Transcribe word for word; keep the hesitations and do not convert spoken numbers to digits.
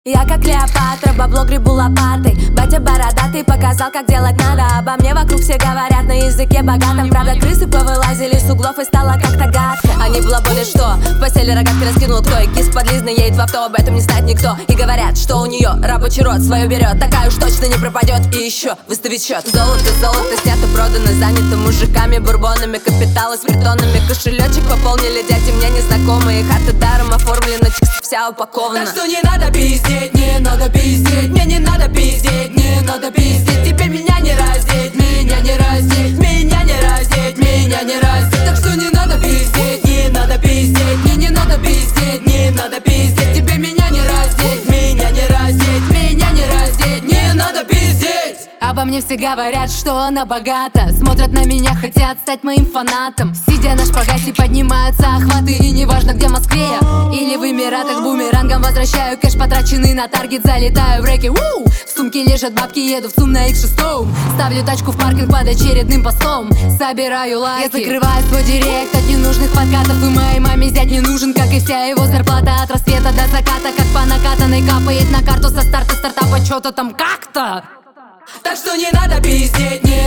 Я как Клеопатра, бабло гребу лопатой. Батя бородатый показал, как делать надо. Обо мне вокруг все говорят на языке богатом. Правда, крысы повылазили с углов и стало как-то гадко. Они балаболят, что в постели рогатки раскинул кто. И кис подлизный едет в авто, об этом не знает никто. И говорят, что у нее рабочий род свое берет. Такая уж точно не пропадет. И еще выставить счет. Золото, золото снято, продано, занято мужиками, бурбонами, капиталы с притонами. Кошелечек пополнили дяди мне незнакомые. Хата даром оформлена, чикс вся упакована. Так что не надо пиздеть, не надо пиздеть. Мне не надо пиздеть, не надо пиздеть. Тебе меня не раздеть, меня не раздеть. Меня не раздеть, меня не раздеть. Так что не надо пиздеть, не надо пиздеть. Мне не надо пиздеть, не надо пиздеть. Тебе меня не раздеть, меня не раздеть. Меня не раздеть, не надо пиздеть. Обо мне все говорят, что она богата. Смотрят на меня, хотят стать моим фанатом. Сидя на шпагате, поднимаются охваты. И неважно, где в Москве я или в Эмиратах, бумерангом возвращаю кэш, потраченный на таргет. Залетаю в рэки, уу! В сумке лежат бабки, еду в ЦУМ на икс шесть. Ставлю тачку в паркинг под очередным постом. Собираю лайки, я закрываю свой директ от ненужных подкатов. И моей маме зять не нужен, как и вся его зарплата. От рассвета до заката, как по накатанной, капает на карту со старта стартапа. Чё-то там как-то. Так что не надо пиздеть, не